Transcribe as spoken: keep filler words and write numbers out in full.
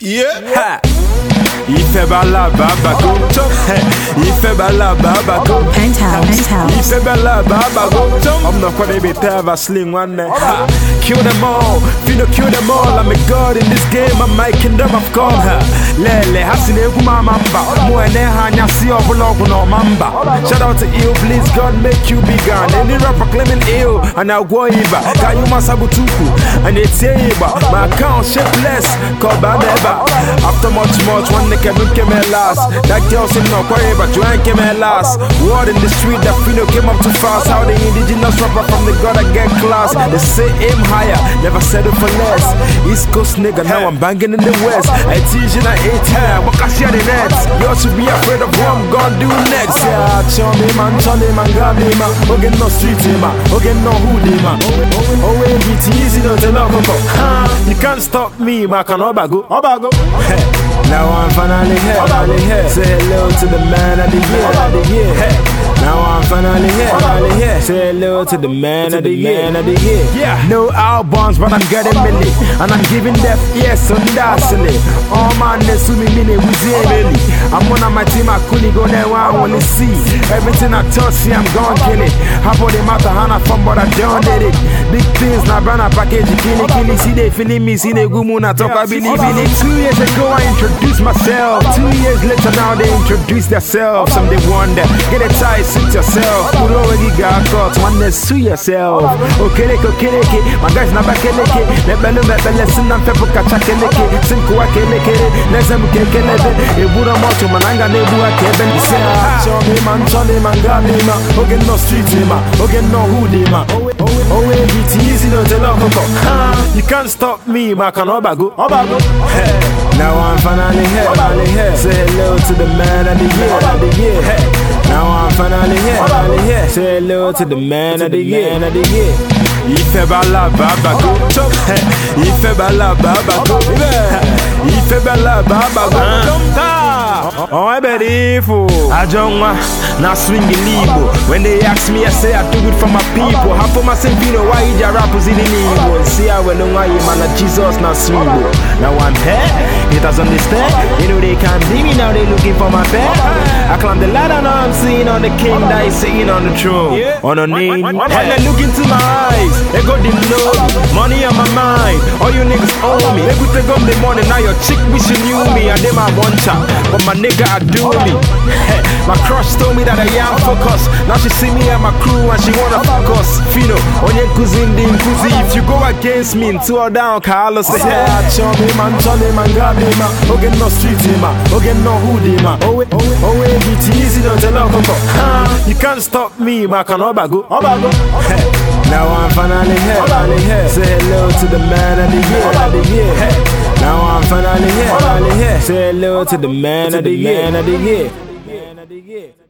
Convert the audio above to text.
Yeah. Ife bala baba go chop. Ife bala baba go. Penthouse. Penthouse. Ife bala baba go chop. I'm not gonna be a sling one day. Kill them all. Fino kill them all. I'm a god in this game. I'm my kingdom of God. Lele hasine kuma mamba. Muene hanya si oblog no mamba. Shout out to ill, please God make you bigger. Any rapper claiming ill and I go iba. Can you masabutuku and it's iba. My account shapeless. Call never. After much much one nigga came last. That girl said no quarry but you ain't came last. Word in the street that Fino came up too fast. How the indigenous rapper from the god I get class. They say aim higher, never settle for less. East Coast nigga, now I'm banging in the West. I teach you at eighteen, what can see the nets? You should be afraid of what I'm gonna do next. Yeah, show me man, show me man, got me man. Okay, no street man, okay, no hoodie man. Oh, wait, it's easy to tell you can't stop me, man, can Obago, Obago. Now I'm finally here, finally here. Say hello to the man of the year, of the year. Now I'm finally here, finally here. Say hello to the man of the year, of the year. Yeah. No albums, but I'm getting milli, and I'm giving death yes on Dasile. All man, they sue me mini with Millie. I'm one of my team, I couldn't go there. I wanna see everything I touch, see I'm gonna kill it. How about the matter, Hannah from but I done did it. Big things, now brand a package, kill it, kill it. See they feeling me, see they go moon, I talk, I believe in it. Two years ago, I introduced myself. Two years later, now they introduce themselves. Some they wonder, get a tie, suit yourself. Who already got caught, one day sue yourself. Okay, okay, okay, my guys now back in the kid. Let me know that the lesson I'm pepper catch a keleke. Sinko a keleke, let's have a keleke. It would have much of mananga, they do a kevin. Say, show me man, show me man, got me man. Okay, no street man, okay, no hoodie man. Oh, it's easy to tell you. You can't stop me, man, can Obago, Obago. Now I'm finally here, finally here. Say hello to the man of the year, of the year. Now I'm finally here, finally here. Say hello to the man of the year, of the year. Ife bala baba go chop. Ife bala baba go. Ife bala baba go. Oh, I bet if I don't want now swing the libo. When they ask me, I say I do it for my people. Half of my same Pino, why you rappers in the libo? See, I will know why you man Jesus now swing. Now I'm here, haters understand. You know they can't see me now, they looking for my bed. I climb the ladder, now I'm seeing on the king that is sitting on the throne. On a name, and they look into my eyes. They got the load, money on my mind. All you niggas owe me. They could take on the money, now your chick wishing you me. And they my one chop, but my nigga I do me. My crush told me that I am focused. Now she see me and my crew and she wanna focus. Fino, on your cousin, the kuzi. If you go against me, two or down, Carlos say, yeah, show me man, show me man, got me man. Okay, no street man, okay, no hoodie man. Oh, wait, oh, wait, it's easy to tell you. You can't stop me, man, can Obago, Obago. Now I'm finally here, finally here. Say hello to the man of the year, of the year. Now I'm finally here, finally here. Say hello to the man of the year, of the year.